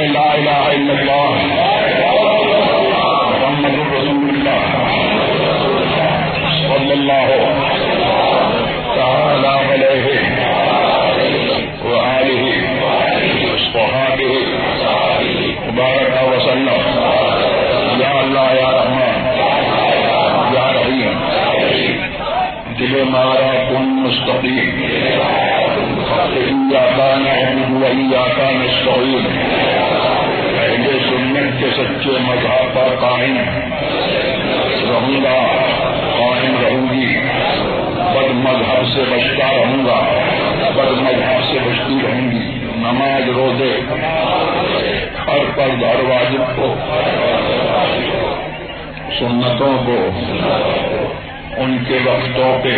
لا الہ الا اللہ محمد رسول اللہ صلی اللہ تعالی علیہ وآلہ وصحبہ وبارک وسلم. یا اللہ یا رحمان یا رحیم دل مارا کن مستقیم ایاک نعبد و ایاک نستعین. اہل سنت کے سچے مذہب پر قائم رہوں گا، قائم رہوں گی. بد مذہب سے بچتا رہوں گا، بد مذہب سے بچتی رہوں گی. نماز روزے ہر فرض ہر واجب کو، سنتوں کو ان کے وقتوں پہ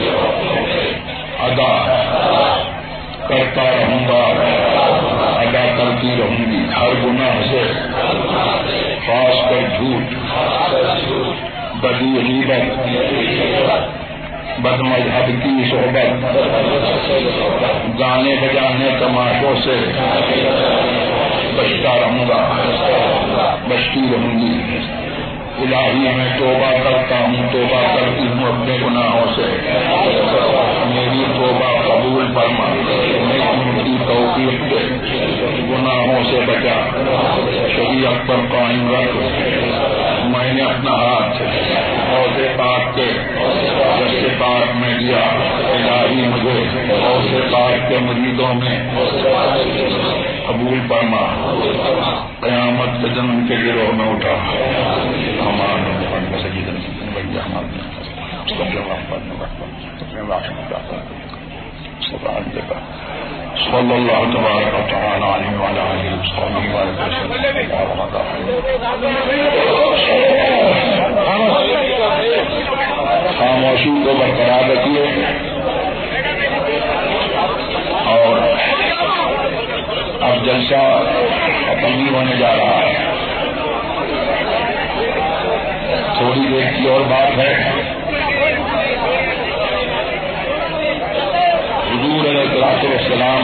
ادا کرتا رہوں گا، ادا کرتی رہوں گی. ہر گناہ سے، خاص کر جھوٹ، بدی غیبت، بد مذہب کی صحبت، گانے بجانے تماشوں سے بچتا رہوں گا، بچتی رہوں گی. الہی میں توبہ کرتا ہوں، توبہ کرتی ہوں اپنے گناہوں سے. میری توبہ قبول فرما، کی توفیق دے، گناہوں سے بچا، شریعت پر قائم رکھ. میں نے اپنا ہاتھ حوض پاک کے رشتے پاک میں دیا. الہی مجھے حوض پاک کے مریدوں میں قبول فرما. قیامت کے دن کے گروہ میں اٹھا. صلی اللہ تبارک و تعالی علیہ وعلی آلہ وصحبہ وسلم. خاموشی کو برقرار رکھیے اور اب جلسہ ختم نہیں ہونے جا رہا ہے. تھوڑی دیر کی اور بات ہے. حضور علیہ السلام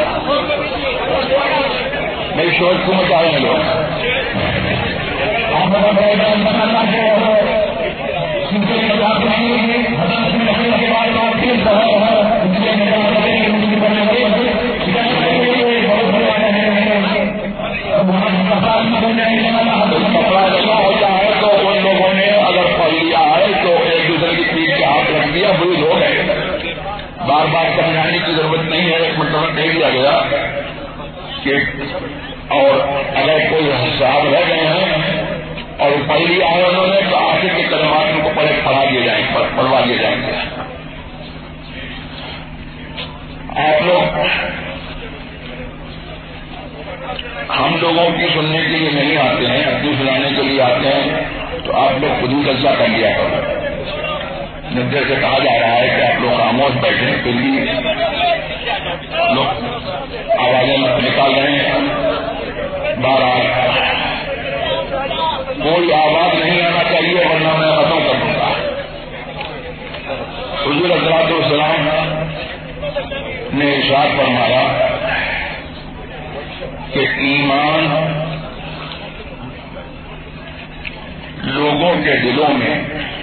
میری شوق کو مچائے ہیں لوگ. کپڑا اچھا ہوتا ہے تو ان لوگوں نے اگر پڑھ لیا ہے تو ایک دوسرے کی پیٹ کے ہاتھ رکھ دیا، بری ہو گئے. بار بار سمجھانے کی ضرورت نہیں ہے. ایک مرتبہ کہہ دیا گیا کہ اور اگر کوئی صاحب رہ گئے ہیں اور پڑھ لیا ہے انہوں نے تو آخر کے کلمات ان کو پڑھا دیے جائیں گے، پڑھوا دیے جائیں گے. آپ لوگ ہم لوگوں کی سننے کے لیے نہیں آتے ہیں، اپنی سنانے کے لیے آتے ہیں. تو آپ لوگ خود ہی جلسہ کر لیا کرو. جیسے سے کہا جا رہا ہے کہ آپ لوگ خاموش بیٹھے پھر بھی لوگ آوازیں نکال رہے ہیں. بہرحال کوئی آواز نہیں آنا چاہیے ورنہ میں ختم کر دوں گا. حضور حضرات السلام نے ارشاد فرمایا کہ ایمان لوگوں کے دلوں میں،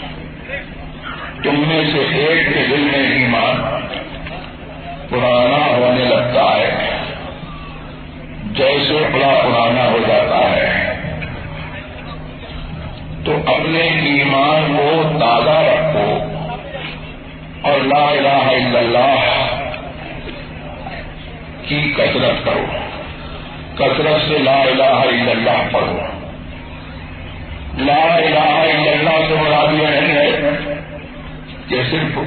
تم میں سے ایک کے دل میں ایمان پرانا ہونے لگتا ہے جیسے بڑا پرانا ہو جاتا ہے. تو اپنے ایمان کو تازہ رکھو اور لا الہ الا اللہ کی کثرت کرو. کثرت سے لا الہ الا اللہ پڑھو. لا الہ الا اللہ سے مراد یہ نہیں ہے کہ صرف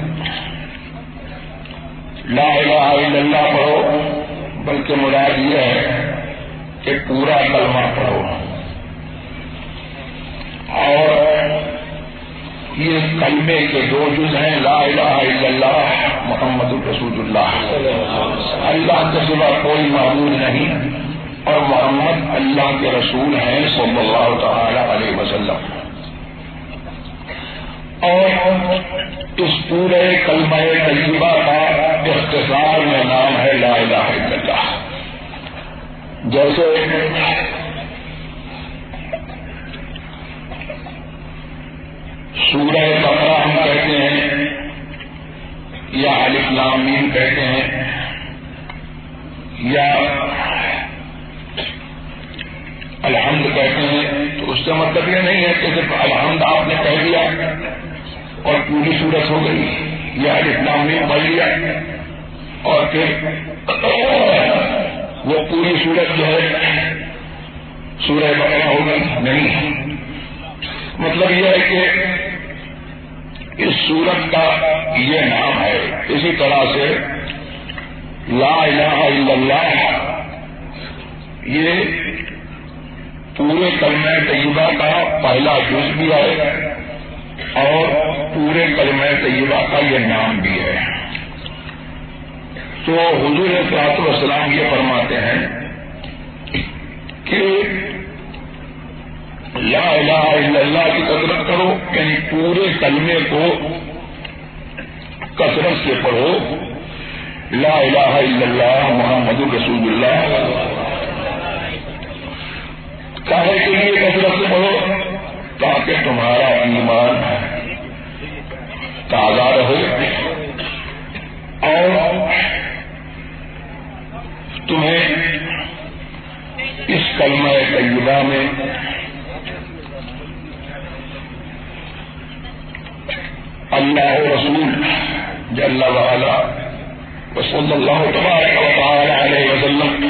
لا الہ الا اللہ پڑھو، بلکہ مراد یہ ہے کہ پورا کلمہ پڑھو. اور یہ کلمے کے دو جز ہیں، لا الہ الا اللہ محمد رسول اللہ. اللہ کے سوا کوئی معبود نہیں اور محمد اللہ کے رسول ہیں صلی اللہ تعالی علیہ وسلم. اور اس پورے کلمہ طیبہ کا اختصار میں نام ہے لا الہ الا اللہ. جیسے سورہ بقرہ ہم کہتے ہیں یا الف لام میم کہتے ہیں یا الحمد کہتے ہیں، تو اس کا مطلب یہ نہیں ہے کہ صرف الحمد آپ نے کہہ دیا اور پوری صورت ہو گئی، یا الف لام میم پڑھ لیا اور پھر وہ پوری صورت جو ہے سورہ بقرہ ہو گئی، نہیں۔ مطلب یہ ہے کہ اس سورت کا یہ نام ہے۔ اسی طرح سے لا الہ الا اللہ یہ پورے کلمہ طیبہ کا پہلا جز بھی ہے اور پورے کلمہ طیبہ کا یہ نام بھی ہے۔ تو حضور صلی اللہ علیہ وسلم یہ فرماتے ہیں کہ لا الہ الا اللہ کی کثرت کرو، یعنی پورے کلمے کو کثرت سے پڑھو، لا الہ الا اللہ محمد رسول اللہ، کاہے کے لیے کثرت سے پڑھو؟ تاکہ تمہارا ایمان تازہ رہے اور تمہیں اس کلمہ طیبہ میں اللہ رسول جل وعلا وصلی اللہ تبارک و تعالی علیہ وسلم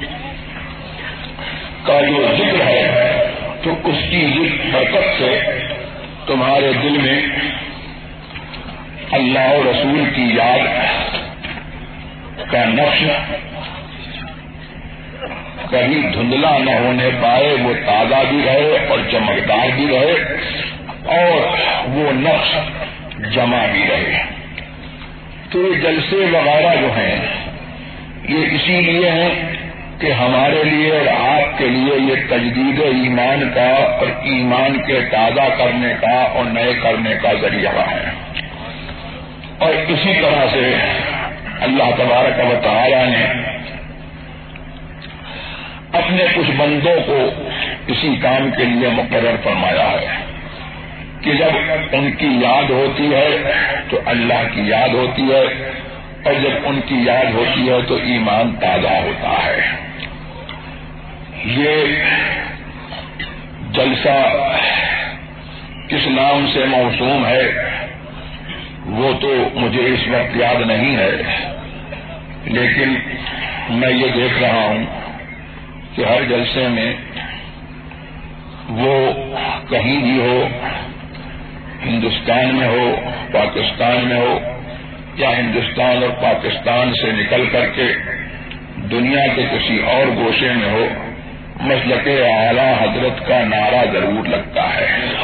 کا جو ذکر ہے تو اس کی برکت سے تمہارے دل میں اللہ و رسول کی یاد کا نقش کبھی دھندلا نہ ہونے پائے، وہ تازہ بھی رہے اور چمکدار بھی رہے اور وہ نقش جمع بھی رہے۔ تو یہ جلسے وغیرہ جو ہیں یہ اسی لیے ہیں کہ ہمارے لیے اور آپ کے لیے یہ تجدید ایمان کا اور ایمان کے تازہ کرنے کا اور نئے کرنے کا ذریعہ ہے۔ اور اسی طرح سے اللہ تبارک و تعالی نے اپنے کچھ بندوں کو اسی کام کے لیے مقرر فرمایا ہے کہ جب ان کی یاد ہوتی ہے تو اللہ کی یاد ہوتی ہے اور جب ان کی یاد ہوتی ہے تو ایمان تازہ ہوتا ہے۔ یہ جلسہ کس نام سے موسوم ہے وہ تو مجھے اس وقت یاد نہیں ہے، لیکن میں یہ دیکھ رہا ہوں کہ ہر جلسے میں وہ کہیں بھی ہو، ہندوستان میں ہو، پاکستان میں ہو یا ہندوستان اور پاکستان سے نکل کر کے دنیا کے کسی اور گوشے میں ہو، مسلک اعلیٰ حضرت کا نعرہ ضرور لگتا ہے۔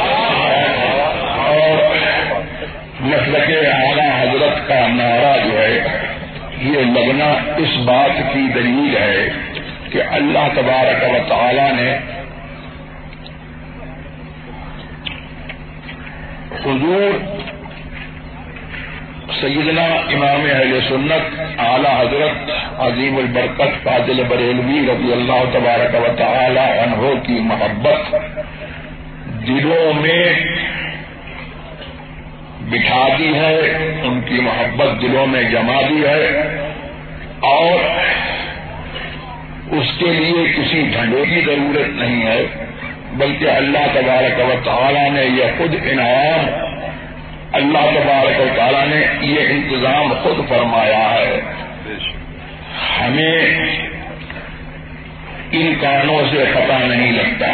اور مسلک اعلیٰ حضرت کا نعرہ جو ہے یہ لگنا اس بات کی دلیل ہے کہ اللہ تبارک و تعالی نے حضور سیدنا امام اہل سنت اعلی حضرت عظیم البرکت فاضل بریلوی رضی اللہ تبارک و تعالی عنہ کی محبت دلوں میں بٹھا دی ہے، ان کی محبت دلوں میں جما دی ہے اور اس کے لیے کسی ڈھنڈے کی ضرورت نہیں ہے، بلکہ اللہ تبارک و تعالی نے یہ خود انعام، اللہ تبارک و تعالی نے یہ انتظام خود فرمایا ہے۔ ہمیں ان کانوں سے پتہ نہیں لگتا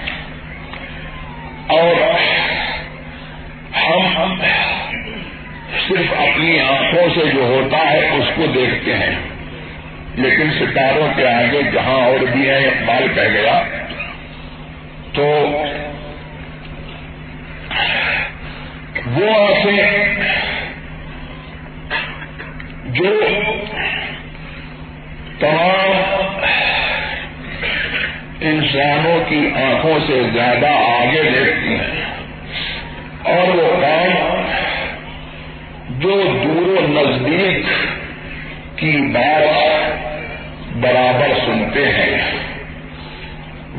اور ہم صرف اپنی آنکھوں سے جو ہوتا ہے اس کو دیکھتے ہیں، لیکن ستاروں کے آگے جہاں اور بھی ہے اقبال کہہ گیا تو وہ آنکھیں جو تمام انسانوں کی آنکھوں سے زیادہ آگے دیکھتی ہیں اور وہ کام جو دور و نزدیک کی بات برابر سنتے ہیں،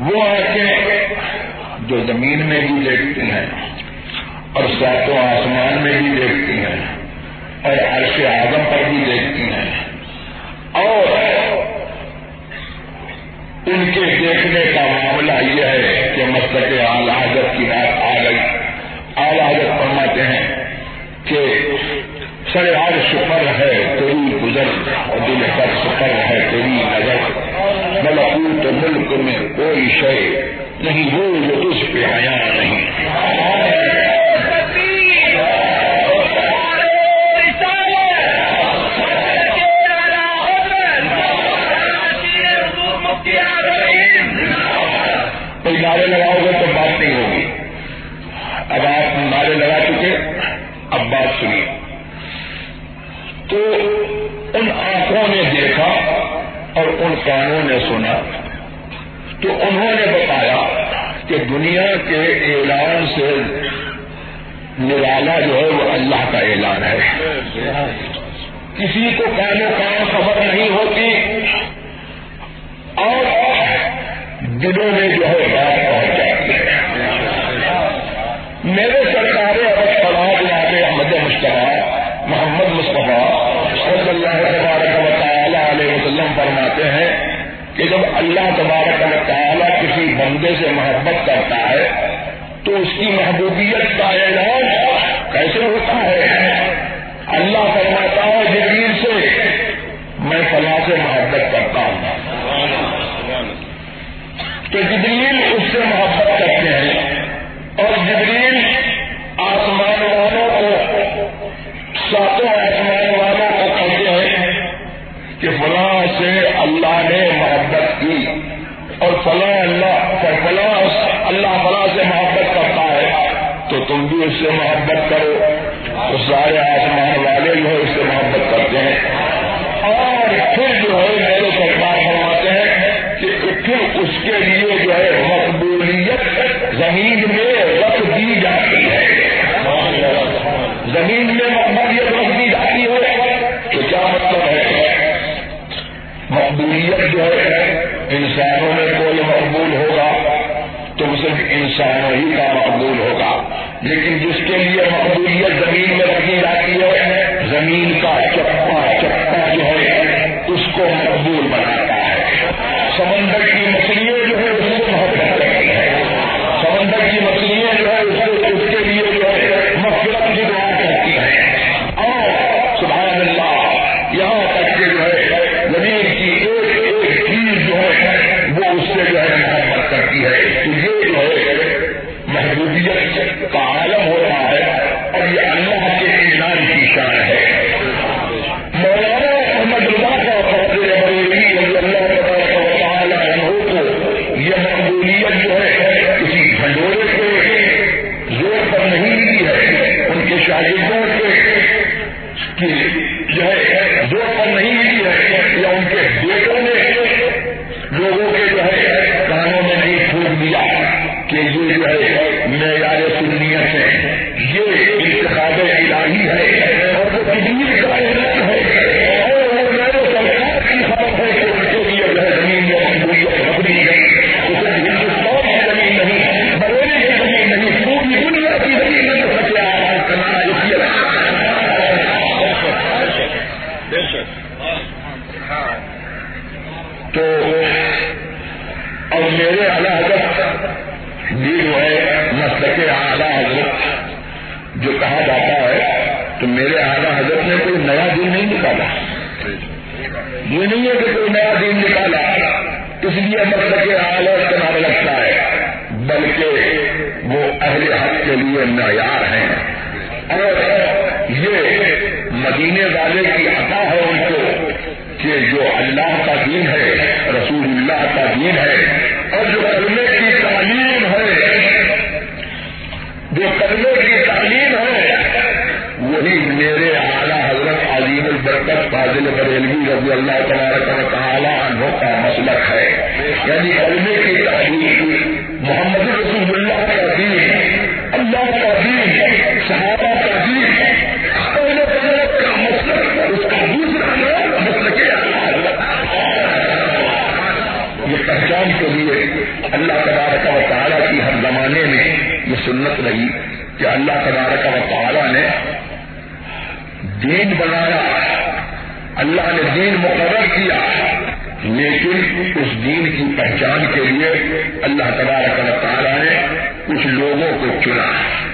وہ آنکھیں جو زمین میں بھی دیکھتی ہیں اور ساتوں آسمان میں بھی دیکھتی ہیں اور عرش اعظم پر بھی دیکھتی ہیں، اور ان کے دیکھنے کا معاملہ یہ ہے کہ مسلک اعلی حضرت کی بات آ گئی. اعلی حضرت فرماتے ہیں کہ سر عرش پر ہے تیری گزر اور دل پر سفر ہے تیری نظر، ملکوت ملک میں کوئی شے نہیں وہ جو تجھ پہ حیا نہیں. کوئی نعرے لگاؤ گے تو بات نہیں ہوگی. اب آپ نعرے لگا چکے، اب بات سنیے. تو ان آنکھوں نے دیکھا اور ان کانوں نے سنا، تو انہوں نے بتایا کہ دنیا کے اعلان سے نرالا جو ہے وہ اللہ کا اعلان ہے. کسی کو کانوں کان خبر نہیں ہوتی اور دلوں میں جو ہے بات پہنچ جاتی ہے. میرے سرکار ارشاد جناب احمد مصطفیٰ محمد مصطفیٰ صلی اللہ تبارک و تعالی علیہ وسلم فرماتے ہیں کہ جب اللہ تبارک و تعالی کسی بندے سے محبت کرتا ہے تو اس کی محبوبیت کا اعلان کیسے ہوتا ہے؟ اللہ فرماتا ہے جبریل سے میں فلاں سے محبت کرتا ہوں، تو جبریل اس سے محبت کرتے ہیں اور جبریل آسمان والوں کو، ساتوں آسمان والوں کو کہتے ہیں کہ فلاں سے اللہ نے محبت کی اور فلاں اللہ سے محبت کرتا ہے تو تم بھی اس سے محبت کرو. تو سارے آسمان والے جو ہے اس سے محبت کرتے ہیں اور پھر جو ہے میرے سرکار فرماتے ہیں کہ پھر اس کے لیے جو ہے مقبولیت زمین میں رکھ دی جاتی ہے. زمین میں مقبولیت رکھ دی جاتی ہے تو کیا مطلب ہے؟ مقبولیت جو ہے انسانوں میں کوئی مقبول ہوگا تو صرف انسانوں ہی کا مقبول ہوگا، لیکن جس کے لیے مقبولیت زمین میں رکھی جاتی ہے زمین کا چپا چپا جو ہے اس کو مقبول بناتا ہے. سمندر کی مچھلیاں جو ہے اس سے محبت کرتی ہے، سمندر کی مچھلیاں جو ہے اس کے لیے جو ہے مغفرت کی دعا کرتی ہیں اور سبحان اللہ یہاں تک کہ جو ہے زمین کی ایک چیز جو ہے وہ اس سے جو ہے محبت کرتی ہے. تو یہ جو ہے محبوبیت کا عالم ہوتا ہے اور یہ اللہ کے اعلان کی شان ہے. مولانا احمد رضا کا فضل بریلوی رضی اللہ تعالی عنہ کو یہ مقبولیت جو ہے کسی ڈھنڈورے کے زور پر نہیں ملی ہے، ان کے شاگردوں کے جو ہے زور پر نہیں ملی ہے یا ان کے بیٹوں نے لوگوں کے جو ہے کانوں میں نہیں پھونک دیا کہ یہ جو ہے معیار سنیت ہے، یہ انتخاب الہی ہے اور وہ جبریل کا اعلان ہے اور وہ میرے سرکار کی خبر ہے کہ ان کے لیے جو ہے زمین میں مقبولیت رکھ دی گئی. تو صرف ہندوستان کی زمین نہیں، بریلی کی زمین نہیں، پوری دنیا کی زمین میں تو سچے آواز کرنا اس لیے تو اور میرے اعلیٰ حضرت یہ جو ہے مسلک اعلیٰ حضرت جو کہا جاتا ہے تو میرے اعلیٰ حضرت نے کوئی نیا دین نہیں نکالا. یہ نہیں ہے کہ کوئی نیا دین نکالا اس لیے مسلک اعلیٰ کا نام لگتا ہے، بلکہ وہ اہل حق کے لیے معیار ہیں اور یہ مدینے والے کی عطا ہے ان کو کہ جو اللہ کا دین ہے، رسول اللہ کا دین ہے اور جو کلمے کی تعلیم ہے، جو کلمے کی تعلیم ہے وہی میرے اعلیٰ حضرت عظیم البرکت فاضل بریلوی رضی اللہ تبارک و تعالی عنہ کا مسلک ہے. یعنی کلمے کی تعلیم، محمد رسول اللہ کا دین، اللہ کا دین، صحابہ کا دین، اہل سنت کا مسلک، اس کا دوسرا نام مسلک اعلیٰ حضرت. یہ پہچان کے لیے اللہ تبارک و تعالیٰ کی ہر زمانے میں یہ سنت رہی کہ اللہ تبارک و تعالیٰ نے دین بنایا، اللہ نے دین مقرر کیا، لیکن اس دین کی پہچان کے لیے اللہ تبارک و تعالیٰ نے کچھ لوگوں کو چنا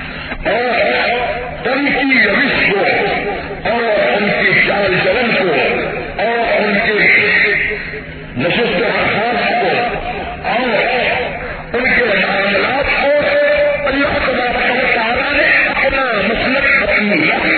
اور ان کی روش کو اور ان کی چال چلن کو اور ان کے نشست و برخاست کو اور ان کے معاملات کو اللہ تبارک و تعالیٰ نے اپنا مسلک اپنی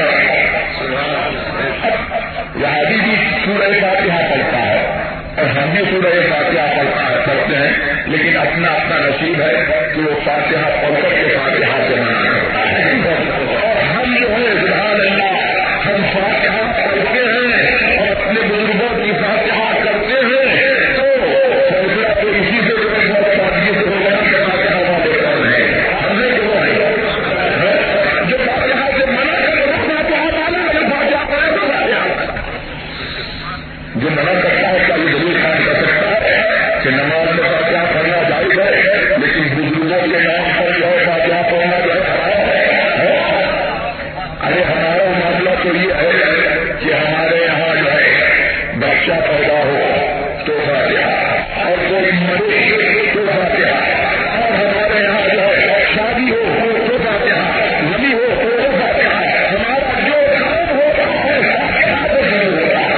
یہاں بھی سورہ فاتحہ پڑھتا ہے اور ہم بھی سورہ فاتحہ پڑھتے ہیں، لیکن اپنا اپنا نصیب ہے کہ وہ فاتحہ پڑھ کر کے فاتحہ سے منع کرتا ہے، اور ہم جو ہے سبحان اللہ ہم فاتحہ پڑھتے ہیں اور اپنے بزرگوں کی فاتحہ کرتے ہیں، تو فیصلہ تو اسی سے جو ہے بہت سادگی سے ہو گیا کہ فاتحہ والے کون ہے، ہم نے جو ہے جو فاتحہ سے منع کرے وہ فاتحہ والا، جو فاتحہ پڑھے تو فاتحہ جو منع کرتا ہے کیا یہ دلیل قائم کر سکتا ہے کہ نماز میں فاتحہ پڑھنا جائز ہے، لیکن بزرگوں کے نام پر جو ہے فاتحہ پڑھنا جو ہے حرام ہے؟ ارے ہمارا معاملہ تو یہ ہے کہ ہمارے یہاں جو ہے بچہ پیدا ہو تو فاتحہ، اور کوئی مرے تو فاتحہ، اور ہمارے یہاں جو ہے شادی ہو تو فاتحہ، نبی ہو تو فاتحہ، ہمارا جو کام ہوتا ہے فاتحہ سے شروع ہوتا ہے،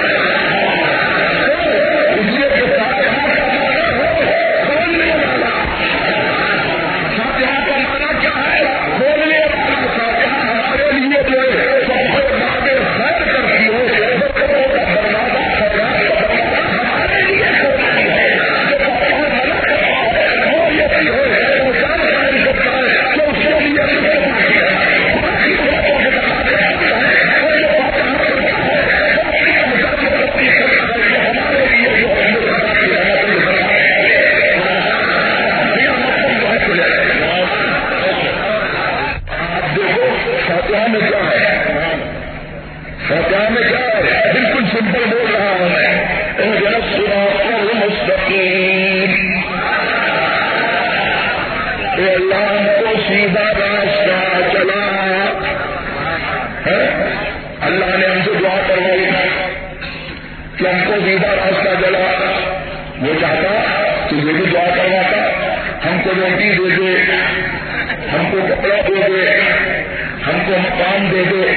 اس لیے کہ فاتحہ کا معنی ہے کھولنے والا، فاتحہ کا معنی کیا ہے؟ کھولنے والا، فاتحہ ہمارے لیے جو ہے سب سے بات خیر کرتی ہے، برکتوں کا دروازہ، خیرات کا دروازہ ہمارے لیے کھولتی ہے، جو فاتحہ منع کرتا ہے وہ یہ بھی ہے وہ جان قائم کرتا ہے کہ اس کے لیے باقی باتوں کے دروازے کرتا ہے، اور جو فاتحہ کرتا ہے وہ اپنی پہچان کو تبدیل کرتا ہے کہ ہمارے لیے جو ہے وہ باقی رحمت اللہ آپ دیکھو فاتحہ میں کیا ہے، فاتحہ میں کیا ہے، بالکل سمپل بول رہا ہوں میں، اهدنا الصراط المستقیم، اے اللہ ہم کو سیدھا راستہ چلا ہے، اللہ نے ہم سے دعا کروائی کہ ہم کو سیدھا راستہ چلا، وہ چاہتا تو یہ بھی دعا کرواتا، ہم کو روٹی دے دے، ہم کو کپڑا دے دے، ہم کو مقام دے دے،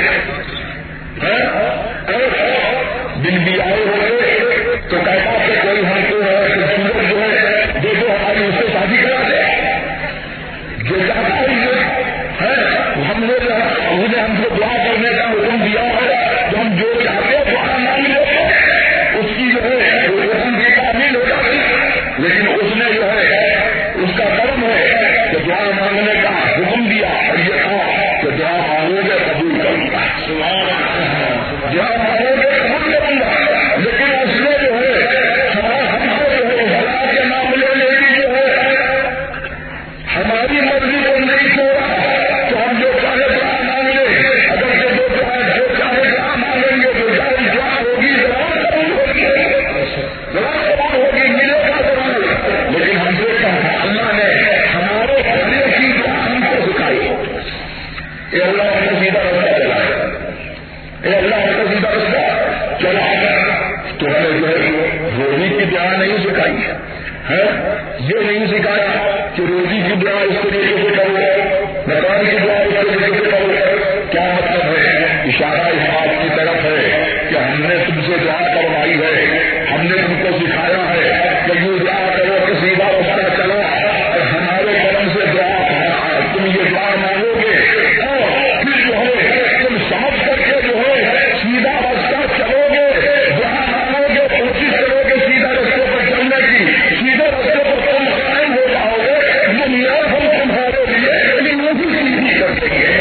دن بھی آئے ہوئے تو کہتا کہ کوئی ہم کو خوبصورت جو ہے دے دو، ہماری اس سے شادی کرا دے، جو چاہتا ہے ہم نے ہم کو دعا کرنے کا حکم دیا ہے، تو ہم جو چاہتے ہیں دعا مانگ لیتے اس کی جو ہے حکم کی تعمیل ہو جاتی، لیکن اس نے جو ہے اس کا کرم ہے کہ دعا مانگنے کا حکم دیا اور یہ کہا کہ دعا مانگو گے قبول کروں گا، دعا مانگو گے قبول کروں گا، لیکن اس نے جو ہے ہم کو جو ہے حالات کے معاملے میں بھی جو ہے ہماری مرضی کو نہیں چھوڑا، تو ہم جو چاہے دعا مانگ لیں، اگر جو چاہے دعا مانگیں گے تو جائز دعا ہوگی، ضرور قبول ہوگی، ضرور قبول ہوگی، ملے گا ضرور، لیکن ہم سے کہا اللہ نے ہمارے بھلے کی دعا ہم کو سکھائی، اے اللہ ہم کو سیدھا رستہ چلا، اے اللہ ہم کو سیدھا رستہ چلا، تو ہمیں جو ہے روزی کی دعا نہیں سکھائی ہے، یہ نہیں سکھایا کہ روزی کی دعا اس طریقے سے کرو، مکان کی دعا اس طریقے سے کرو، کیا مطلب ہے؟ اشارہ اس بات کی طرف ہے کہ ہم نے تم سے دعا کروائی ہے، ہم نے تم کو سکھایا ہے کہ یہ دعا کرو کہ سیدھا رستہ چلو، اور ہمارے کرم سے دعا تم یہ دعا مانگو گے، اور پھر جو ہے تم سمجھ کر کے جو ہے سیدھا رستہ چلو گے، دعا مانگو گے، کوشش کرو گے سیدھا رستے پر چلنے کی، سیدھے رستے پر تم قائم ہو جاؤ گے، دنیا ہم تمہارے لیے سیدھی کر دیں گے،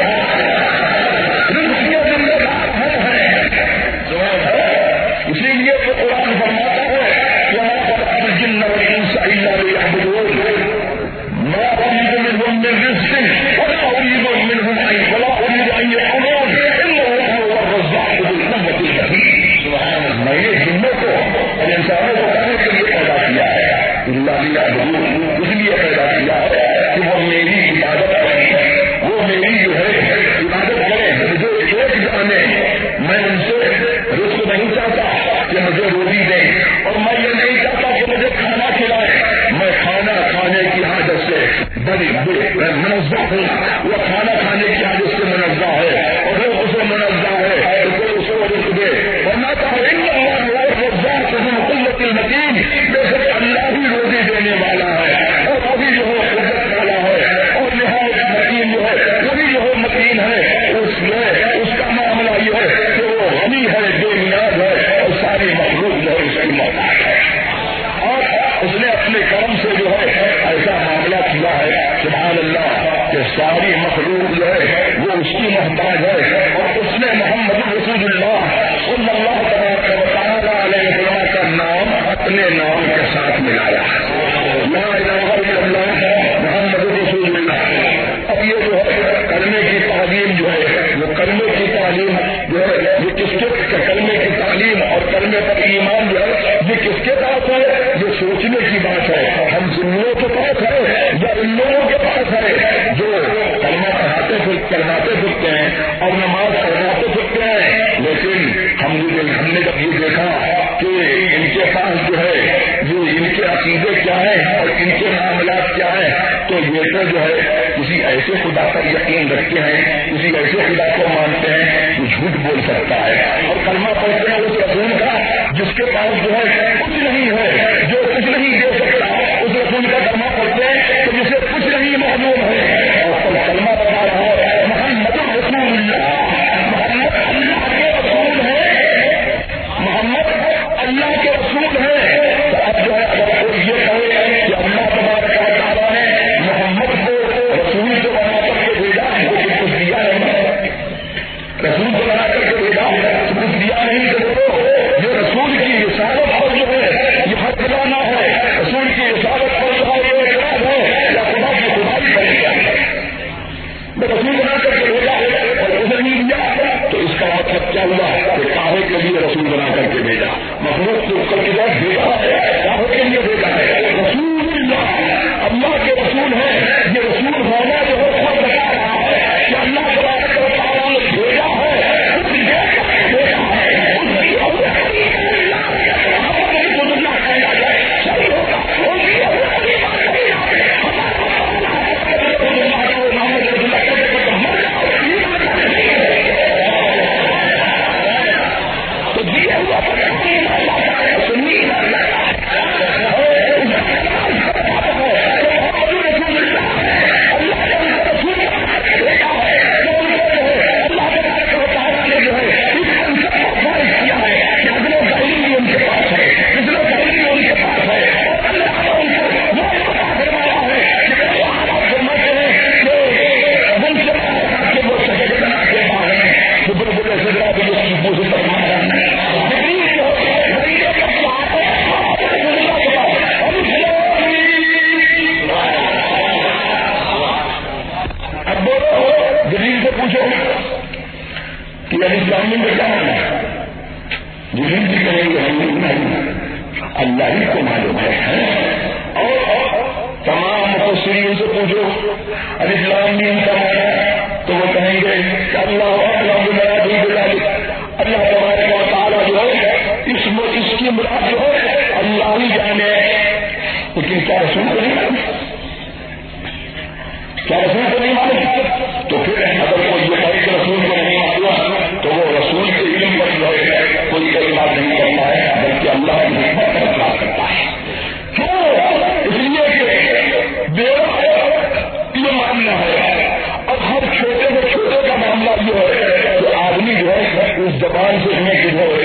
ذمہ دار ہم ہیں، اسی لیے تو قرآن فرماتا ہے وما خلقت الجن والانس الا ليعبدون ما اريد منهم من رزق ولا اريد منهم ان يطعمون ان الله هو الرزاق ذو القوة المتين، سبحان اللہ، میں نے جنوں کو اور انسانوں کو کرنے کے لیے پیدا کیا ہے، الا ليعبدون، اس لیے پیدا اس نے اپنے کرم سے جو ہے ایسا معاملہ کیا ہے سبحان اللہ کہ ساری مخلوق جو ہے وہ اس کی محتاج ہے، اور اس نے محمد رسول اللہ صلی اللہ تعالی علیہ وسلم کا نام اپنے نام کے ساتھ ملایا، لا الہ الا اللہ محمد رسول اللہ۔ اب یہ جو ہے کلمے کی تعلیم جو ہے وہ کلمے کی تعلیم جو ہے یہ کس کے کلمے کی تعلیم اور کلمے پر ایمان جو ہے یہ کس کے پاس ہے؟ یہ سوچنے کی بات ہے، ہم ذموں کے پاس ہے یا ان لوگوں کے پاس ہے جو کلمہ پڑھاتے پھرتے ہیں اور نماز پڑھاتے پھرتے ہیں، لیکن ہم نے جب یہ دیکھا کہ ان کے پاس جو ہے یہ ان کے عقیدے کیا ہیں اور ان کے معاملات کیا ہیں، تو یہ تو جو ہے کسی ایسے خدا پر یقین رکھتے ہیں، کسی ایسے خدا کو مانتے ہیں جو جھوٹ بول سکتا ہے، اور کلمہ پڑھتے ہیں اس رسول کا جس کے پاس جو ہے کچھ نہیں ہے، جو کچھ نہیں دے سکتا، اس رسول کا کلمہ پڑھتے ہیں تو جسے کچھ نہیں معلوم ہے، اور کلمہ بتا رہا ہے محمد رسول اللہ، محمد اللہ کے رسول ہے، محمد اللہ کے رسول ہے۔ تو اب جو ہے اگر کوئی یہ کہے کہ اللہ تبارک و تعالیٰ نے محمد کو رسول کو بنا کر کے بھیجا لیکن کچھ دیا نہیں، رسول کو بنا کر کے بھیجا کچھ دیا نہیں، تو یہ رسول کی رسالت پر جو ہے یہ حق دلانا ہے، رسول کی رسالت پر جو ہے یہ اعتراض ہے یا خدا کی خدائی کرے گا، رسول بنا کر کے بھیجا اور اسے نہیں دیا، تو اس کا مطلب کیا ہوا کہ کاہے کے لیے رسول بنا کر کے بھیجا، مخلوق کو کر کے بعد بھیجا ہے، کاہے کے لیے بھیجا ہے، رسول اللہ اللہ کے رسول ہے، یہ رسول ہونا جو ہے خود بتا رہا ہے کہ اللہ تبارک و تعالیٰ نے بھیجا ہے، بھیجا ہے، اللہ ہی کو معلوم ہے، اور تمام مفسرین سے پوچھو الف لام میم کا معنی تو وہ کہیں گے کہ اللہ اعلم بمرادہ بذلک، اللہ تبارک و تعالیٰ جو ہے اس کی مراد جو ہے اللہ ہی جانے، لیکن کیا رسول کو نہیں معلوم؟ کیا رسول کو نہیں معلوم؟ تو پھر اگر کوئی یہ کہے کہ رسول کو نہیں معلوم تو وہ رسول کے علم پر جو ہے کوئی بات نہیں کرتا ہے، بلکہ اللہ کی حکمت کا اطلاع کرتا ہے۔ کیوں؟ اس لیے کہ بیوہ یہ معاملہ ہے، اب ہر چھوٹے سے چھوٹے کا معاملہ یہ ہے کہ آدمی جو ہے اس زبان سے ہمیں جو ہے